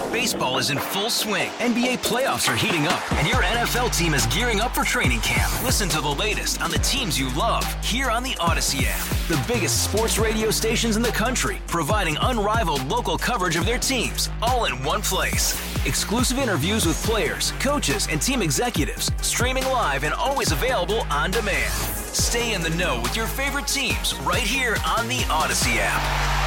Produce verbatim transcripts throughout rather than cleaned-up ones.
Baseball is in full swing. N B A playoffs are heating up, and your N F L team is gearing up for training camp. Listen to the latest on the teams you love here on the Odyssey app. The biggest sports radio stations in the country, providing unrivaled local coverage of their teams, all in one place. Exclusive interviews with players, coaches, and team executives, streaming live and always available on demand. Stay in the know with your favorite teams right here on the Odyssey app.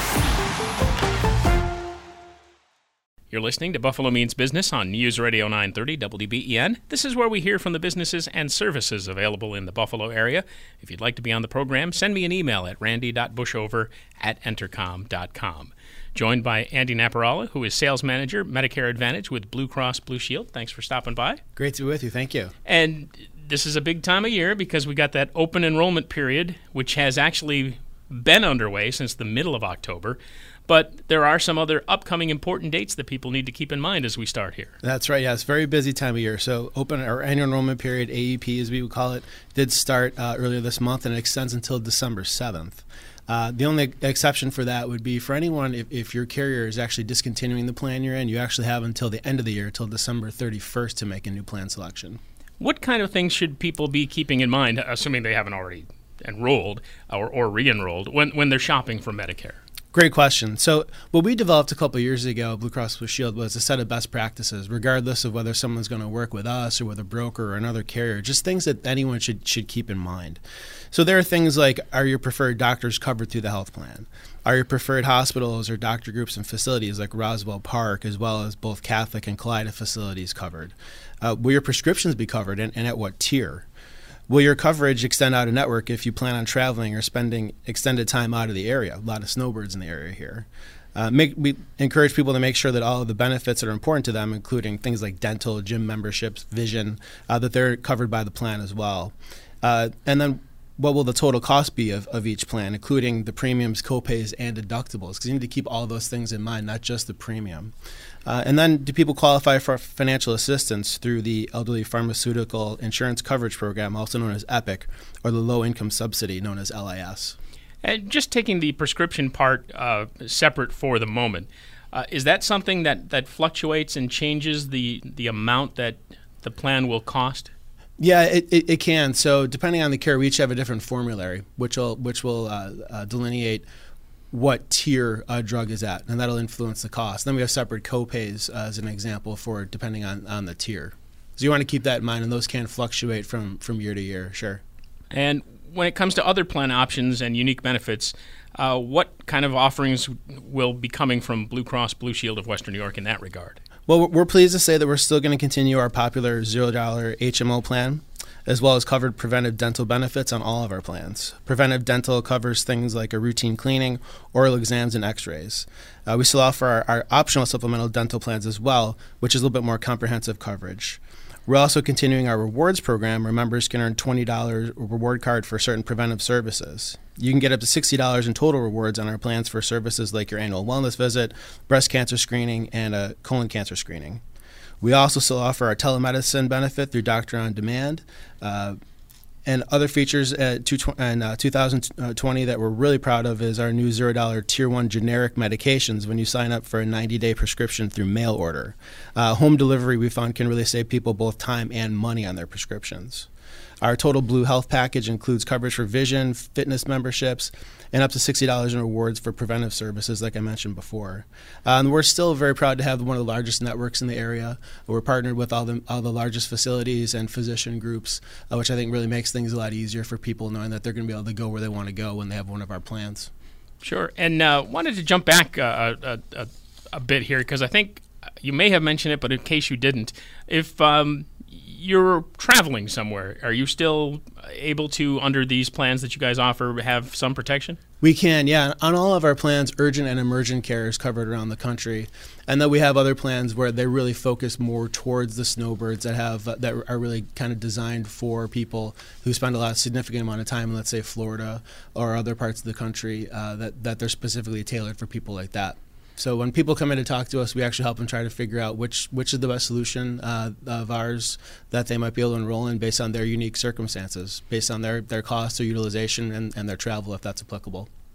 You're listening to Buffalo Means Business on News Radio nine thirty W B E N. This is where we hear from the businesses and services available in the Buffalo area. If you'd like to be on the program, send me an email at randy dot bushover at entercom dot com. Joined by Andy Naparala, who is Sales Manager, Medicare Advantage with Blue Cross Blue Shield. Thanks for stopping by. Great to be with you. Thank you. And this is a big time of year because we got that open enrollment period, which has actually been underway since the middle of October. But there are some other upcoming important dates that people need to keep in mind as we start here. That's right. Yeah, it's a very busy time of year. So open our annual enrollment period, A E P as we would call it, did start uh, earlier this month, and it extends until December seventh. Uh, the only exception for that would be for anyone, if, if your carrier is actually discontinuing the plan you're in, you actually have until the end of the year, until December thirty-first, to make a new plan selection. What kind of things should people be keeping in mind, assuming they haven't already enrolled or, or re-enrolled, when, when they're shopping for Medicare? Great question. So what we developed a couple of years ago, Blue Cross Blue Shield, was a set of best practices, regardless of whether someone's going to work with us or with a broker or another carrier, just things that anyone should should keep in mind. So there are things like, are your preferred doctors covered through the health plan? Are your preferred hospitals or doctor groups and facilities like Roswell Park, as well as both Catholic and Kaleida facilities, covered? Uh, will your prescriptions be covered, and, and at what tier? Will your coverage extend out of network if you plan on traveling or spending extended time out of the area? A lot of snowbirds in the area here. Uh, make, we encourage people to make sure that all of the benefits that are important to them, including things like dental, gym memberships, vision, uh, that they're covered by the plan as well. Uh, and then what will the total cost be of, of each plan, including the premiums, copays, and deductibles? Because you need to keep all those things in mind, not just the premium. Uh, and then do people qualify for financial assistance through the Elderly Pharmaceutical Insurance Coverage Program, also known as EPIC, or the Low Income Subsidy, known as L I S? And just taking the prescription part uh, separate for the moment, uh, is that something that, that fluctuates and changes the, the amount that the plan will cost? Yeah, it, it, it can. So depending on the care, we each have a different formulary, which will, which will uh, uh, delineate what tier a drug is at, and that'll influence the cost. Then we have separate copays uh, as an example for depending on, on the tier. So you want to keep that in mind, and those can fluctuate from, from year to year, sure. And when it comes to other plan options and unique benefits, uh, what kind of offerings will be coming from Blue Cross Blue Shield of Western New York in that regard? Well, we're pleased to say that we're still going to continue our popular zero dollar H M O plan, as well as covered preventive dental benefits on all of our plans. Preventive dental covers things like a routine cleaning, oral exams, and x-rays. Uh, we still offer our, our optional supplemental dental plans as well, which is a little bit more comprehensive coverage. We're also continuing our rewards program where members can earn twenty dollars reward card for certain preventive services. You can get up to sixty dollars in total rewards on our plans for services like your annual wellness visit, breast cancer screening, and a colon cancer screening. We also still offer our telemedicine benefit through Doctor on Demand, uh, and other features at two, in uh, two thousand twenty that we're really proud of is our new zero dollar Tier one generic medications when you sign up for a ninety day prescription through mail order. Uh, home delivery, we found, can really save people both time and money on their prescriptions. Our Total Blue Health package includes coverage for vision, fitness memberships, and up to sixty dollars in rewards for preventive services, like I mentioned before. Uh, and we're still very proud to have one of the largest networks in the area. We're partnered with all the, all the largest facilities and physician groups, uh, which I think really makes things a lot easier for people knowing that they're going to be able to go where they want to go when they have one of our plans. Sure. And uh, wanted to jump back uh, a, a, a bit here, because I think you may have mentioned it, but in case you didn't, if um, you're traveling somewhere, are you still able to, under these plans that you guys offer, have some protection? We can, yeah. On all of our plans, urgent and emergent care is covered around the country. And then we have other plans where they really focus more towards the snowbirds that have uh, that are really kind of designed for people who spend a lot significant amount of time in, let's say, Florida or other parts of the country, uh, that, that they're specifically tailored for people like that. So when people come in to talk to us, we actually help them try to figure out which which is the best solution uh, of ours that they might be able to enroll in based on their unique circumstances, based on their, their cost, their utilization, and, and their travel, if that's applicable.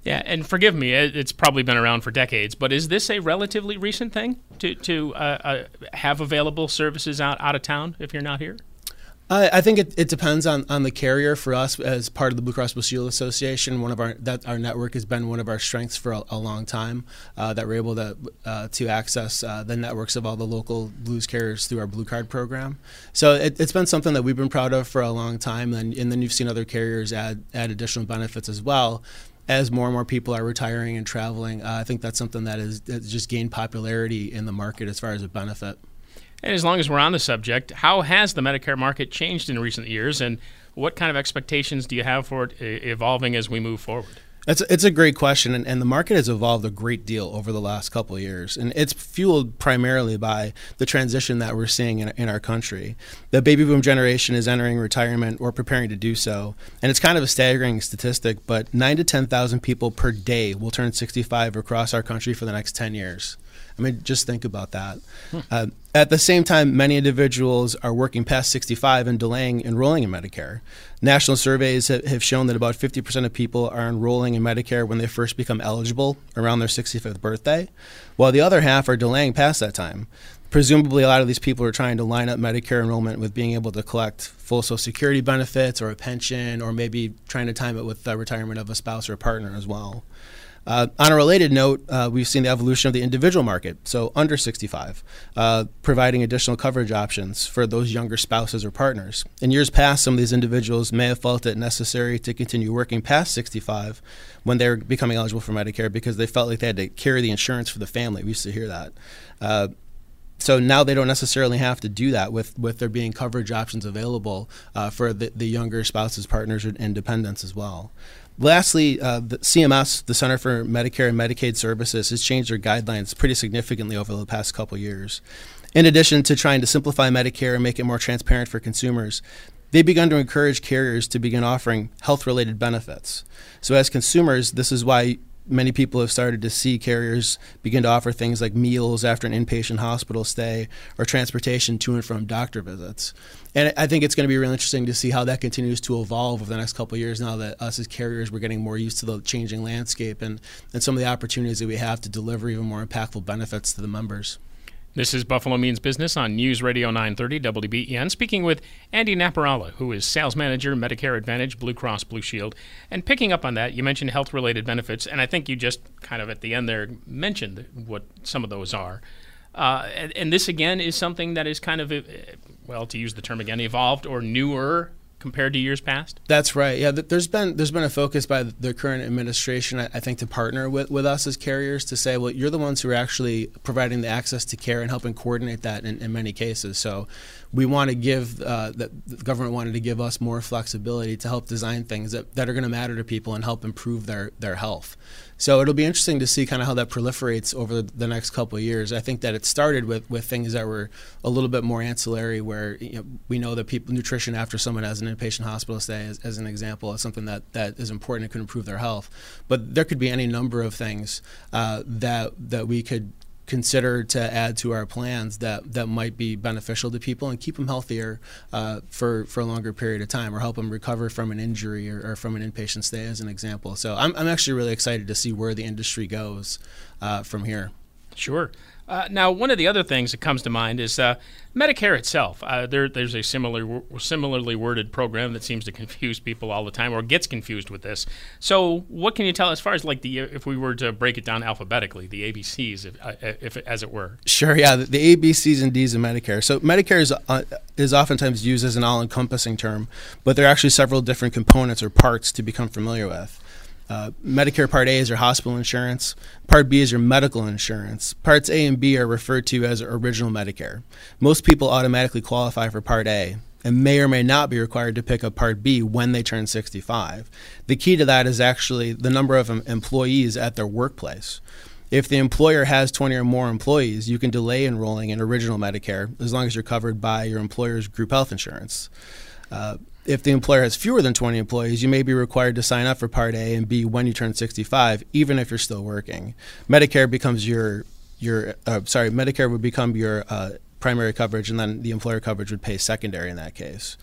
Yeah, and forgive me, it's probably been around for decades, but is this a relatively recent thing to to uh, uh, have available services out, out of town if you're not here? Uh, I think it, it depends on, on the carrier. For us, as part of the Blue Cross Blue Shield Association, one of our that our network has been one of our strengths for a, a long time. Uh, that we're able to uh, to access uh, the networks of all the local Blues carriers through our Blue Card program. So it, it's been something that we've been proud of for a long time, and, and then you've seen other carriers add add additional benefits as well. As more and more people are retiring and traveling, uh, I think that's something that has just gained popularity in the market as far as a benefit. And as long as we're on the subject, how has the Medicare market changed in recent years, and what kind of expectations do you have for it evolving as we move forward? It's, it's a great question, and, and the market has evolved a great deal over the last couple of years, and it's fueled primarily by the transition that we're seeing in, in our country. The baby boom generation is entering retirement or preparing to do so, and it's kind of a staggering statistic, but nine to ten thousand people per day will turn sixty-five across our country for the next ten years. I mean, just think about that. Hmm. Uh, at the same time, many individuals are working past sixty-five and delaying enrolling in Medicare. National surveys have, have shown that about fifty percent of people are enrolling in Medicare when they first become eligible around their sixty-fifth birthday, while the other half are delaying past that time. Presumably, a lot of these people are trying to line up Medicare enrollment with being able to collect full Social Security benefits or a pension, or maybe trying to time it with the retirement of a spouse or a partner as well. Uh, on a related note, uh, we've seen the evolution of the individual market, so under sixty-five, uh, providing additional coverage options for those younger spouses or partners. In years past, some of these individuals may have felt it necessary to continue working past sixty-five when they were becoming eligible for Medicare because they felt like they had to carry the insurance for the family. We used to hear that. Uh, So now they don't necessarily have to do that with, with there being coverage options available uh, for the, the younger spouses, partners, and dependents as well. Lastly, uh, the C M S, the Center for Medicare and Medicaid Services, has changed their guidelines pretty significantly over the past couple years. In addition to trying to simplify Medicare and make it more transparent for consumers, they've begun to encourage carriers to begin offering health-related benefits. So as consumers, this is why many people have started to see carriers begin to offer things like meals after an inpatient hospital stay or transportation to and from doctor visits. And I think it's going to be really interesting to see how that continues to evolve over the next couple of years now that us as carriers, we're getting more used to the changing landscape and, and some of the opportunities that we have to deliver even more impactful benefits to the members. This is Buffalo Means Business on News Radio nine thirty W B E N, speaking with Andy Naparala, who is Sales Manager, Medicare Advantage, Blue Cross Blue Shield. And picking up on that, you mentioned health-related benefits, and I think you just kind of at the end there mentioned what some of those are. Uh, and, and this, again, is something that is kind of, well, to use the term again, evolved or newer compared to years past? That's right. Yeah, there's been there's been a focus by the current administration, I think, to partner with, with us as carriers to say, well, you're the ones who are actually providing the access to care and helping coordinate that in, in many cases. So we want to give, uh, the, the government wanted to give us more flexibility to help design things that, that are going to matter to people and help improve their, their health. So it'll be interesting to see kind of how that proliferates over the next couple of years. I think that it started with, with things that were a little bit more ancillary, where you know, we know that people nutrition after someone has an inpatient hospital stay, as, as an example, is something that, that is important and could improve their health. But there could be any number of things uh, that that we could consider to add to our plans that, that might be beneficial to people and keep them healthier uh, for, for a longer period of time, or help them recover from an injury or, or from an inpatient stay, as an example. So I'm, I'm actually really excited to see where the industry goes uh, from here. Sure. Uh, now, one of the other things that comes to mind is uh, Medicare itself. Uh, there, there's a similar, similarly worded program that seems to confuse people all the time, or gets confused with this. So, what can you tell as far as like the, if we were to break it down alphabetically, the A B Cs, if, if as it were? Sure. Yeah, the, the A B Cs and Ds of Medicare. So, Medicare is uh, is oftentimes used as an all-encompassing term, but there are actually several different components or parts to become familiar with. Uh, Medicare Part A is your hospital insurance. Part B is your medical insurance. Parts A and B are referred to as original Medicare. Most people automatically qualify for Part A and may or may not be required to pick up Part B when they turn sixty-five. The key to that is actually the number of employees at their workplace. If the employer has twenty or more employees, you can delay enrolling in original Medicare as long as you're covered by your employer's group health insurance. Uh, If the employer has fewer than twenty employees, you may be required to sign up for Part A and B when you turn sixty-five, even if you're still working. Medicare becomes your your uh, sorry, Medicare would become your uh, primary coverage, and then the employer coverage would pay secondary in that case.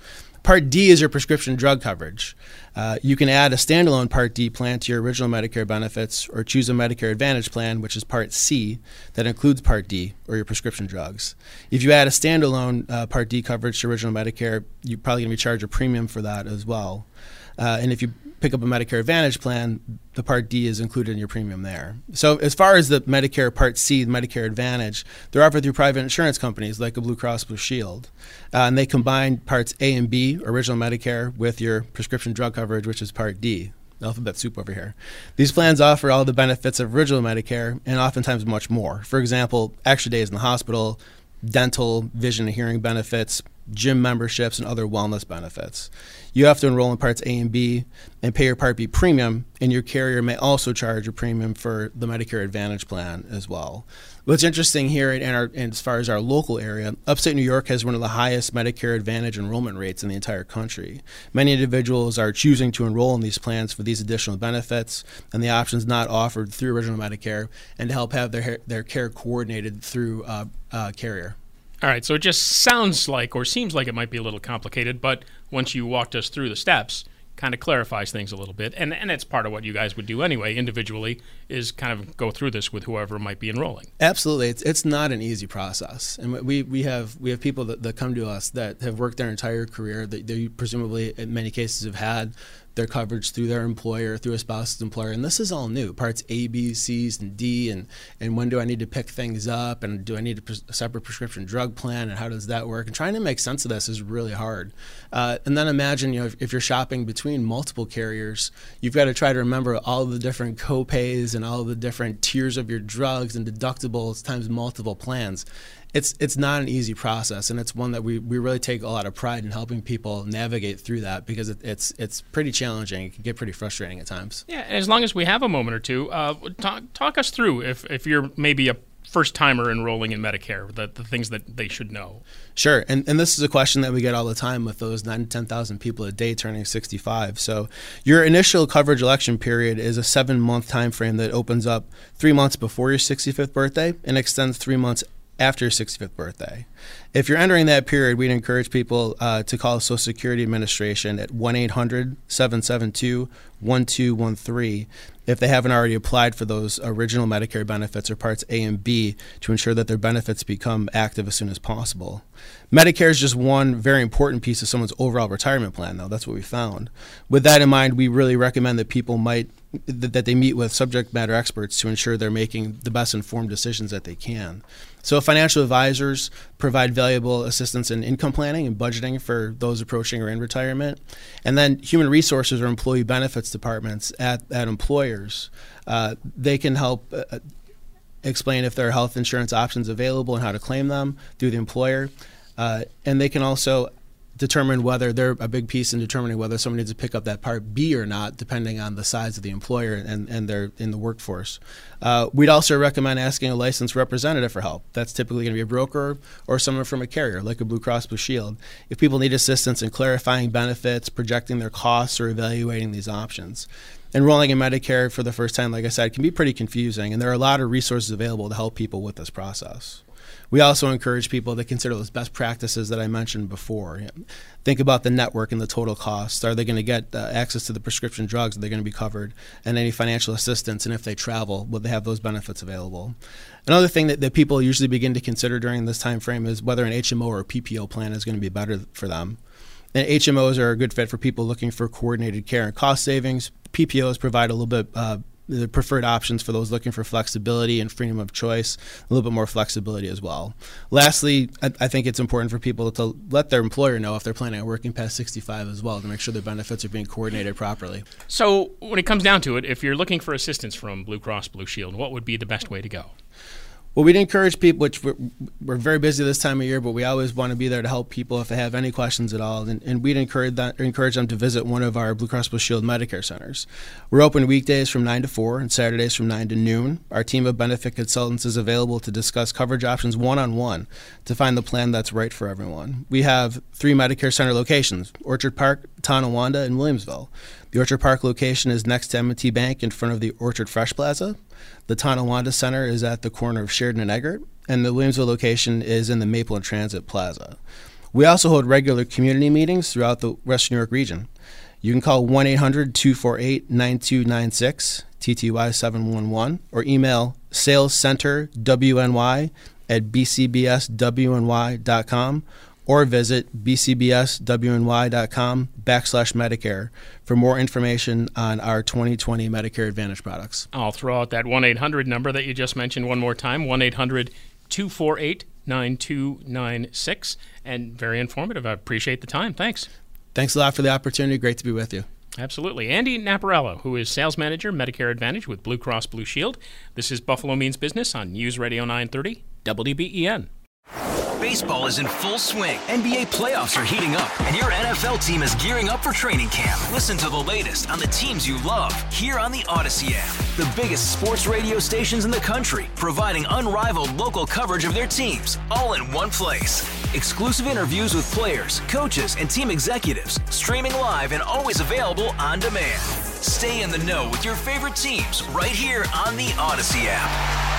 Part D is your prescription drug coverage. Uh, you can add a standalone Part D plan to your original Medicare benefits or choose a Medicare Advantage plan, which is Part C, that includes Part D or your prescription drugs. If you add a standalone uh, Part D coverage to original Medicare, you're probably going to be charged a premium for that as well. Uh, and if you pick up a Medicare Advantage plan, the Part D is included in your premium there. So as far as the Medicare Part C, the Medicare Advantage, they're offered through private insurance companies like a Blue Cross Blue Shield. Uh, and they combine Parts A and B, original Medicare, with your prescription drug coverage, which is Part D. Alphabet soup over here. These plans offer all the benefits of original Medicare and oftentimes much more. For example, extra days in the hospital, dental, vision and hearing benefits, gym memberships, and other wellness benefits. You have to enroll in Parts A and B and pay your Part B premium, and your carrier may also charge a premium for the Medicare Advantage plan as well. What's interesting here, in our, in as far as our local area, upstate New York has one of the highest Medicare Advantage enrollment rates in the entire country. Many individuals are choosing to enroll in these plans for these additional benefits and the options not offered through original Medicare, and to help have their, their care coordinated through uh, uh, carrier. All right, so it just sounds like or seems like it might be a little complicated, but once you walked us through the steps, kind of clarifies things a little bit. And and it's part of what you guys would do anyway, individually, is kind of go through this with whoever might be enrolling. Absolutely. It's it's not an easy process. And we, we have we have people that, that come to us that have worked their entire career, that they presumably in many cases have had their coverage through their employer, through a spouse's employer, and this is all new. Parts A, B, C's, and D, and, and when do I need to pick things up, and do I need a, pres- a separate prescription drug plan, and how does that work? And trying to make sense of this is really hard. Uh, and then imagine, you know, if, if you're shopping between multiple carriers, you've got to try to remember all the different co-pays and all the different tiers of your drugs and deductibles times multiple plans. It's it's not an easy process, and it's one that we, we really take a lot of pride in helping people navigate through that, because it, it's it's pretty challenging. It can get pretty frustrating at times. Yeah, and as long as we have a moment or two, uh, talk, talk us through if, if you're maybe a first-timer enrolling in Medicare, the, the things that they should know. Sure, and and this is a question that we get all the time with those nine to ten thousand people a day turning sixty-five. So your initial coverage election period is a seven-month time frame that opens up three months before your sixty-fifth birthday and extends three months after your sixty-fifth birthday. If you're entering that period, we'd encourage people uh, to call Social Security Administration at one eight hundred, seven seven two, one two one three if they haven't already applied for those original Medicare benefits or Parts A and B, to ensure that their benefits become active as soon as possible. Medicare is just one very important piece of someone's overall retirement plan, though. That's what we found. With that in mind, we really recommend that people might that they meet with subject matter experts to ensure they're making the best informed decisions that they can. So financial advisors provide valuable assistance in income planning and budgeting for those approaching or in retirement. And then human resources or employee benefits departments at, at employers, uh, they can help uh, explain if there are health insurance options available and how to claim them through the employer. Uh, and they can also determine whether they're a big piece in determining whether someone needs to pick up that Part B or not, depending on the size of the employer and, and their in the workforce. Uh, we'd also recommend asking a licensed representative for help. That's typically going to be a broker or someone from a carrier, like a Blue Cross Blue Shield, if people need assistance in clarifying benefits, projecting their costs, or evaluating these options. Enrolling in Medicare for the first time, like I said, can be pretty confusing, and there are a lot of resources available to help people with this process. We also encourage people to consider those best practices that I mentioned before. Think about the network and the total costs. Are they going to get uh, access to the prescription drugs? Are they going to be covered? And any financial assistance? And if they travel, will they have those benefits available? Another thing that, that people usually begin to consider during this time frame is whether an H M O or a P P O plan is going to be better for them. And H M Os are a good fit for people looking for coordinated care and cost savings. P P Os provide a little bit uh, the preferred options for those looking for flexibility and freedom of choice, a little bit more flexibility as well. Lastly, I, I think it's important for people to let their employer know if they're planning on working past sixty-five as well, to make sure their benefits are being coordinated properly. So when it comes down to it, if you're looking for assistance from Blue Cross Blue Shield, what would be the best way to go? Well, we'd encourage people, which we're, we're very busy this time of year, but we always want to be there to help people if they have any questions at all. And, and we'd encourage, that, encourage them to visit one of our Blue Cross Blue Shield Medicare centers. We're open weekdays from nine to four and Saturdays from nine to noon. Our team of benefit consultants is available to discuss coverage options one-on-one to find the plan that's right for everyone. We have three Medicare center locations: Orchard Park, Tonawanda, and Williamsville. The Orchard Park location is next to M and T Bank in front of the Orchard Fresh Plaza. The Tonawanda Center is at the corner of Sheridan and Eggert, and the Williamsville location is in the Maple and Transit Plaza. We also hold regular community meetings throughout the Western New York region. You can call one eight hundred two four eight nine two nine six, T T Y seven one one, or email salescenterwny at b c b s w n y dot com, or visit b c b s w n y dot com backslash Medicare for more information on our twenty twenty Medicare Advantage products. I'll throw out that one eight hundred number that you just mentioned one more time, one eight hundred two four eight nine two nine six, and very informative. I appreciate the time. Thanks. Thanks a lot for the opportunity. Great to be with you. Absolutely. Andy Naparello, who is Sales Manager, Medicare Advantage with Blue Cross Blue Shield. This is Buffalo Means Business on News Radio nine thirty W B E N. Baseball is in full swing. N B A playoffs are heating up, and your N F L team is gearing up for training camp. Listen to the latest on the teams you love here on the Odyssey app. The biggest sports radio stations in the country, providing unrivaled local coverage of their teams, all in one place. Exclusive interviews with players, coaches, and team executives, streaming live and always available on demand. Stay in the know with your favorite teams right here on the Odyssey app.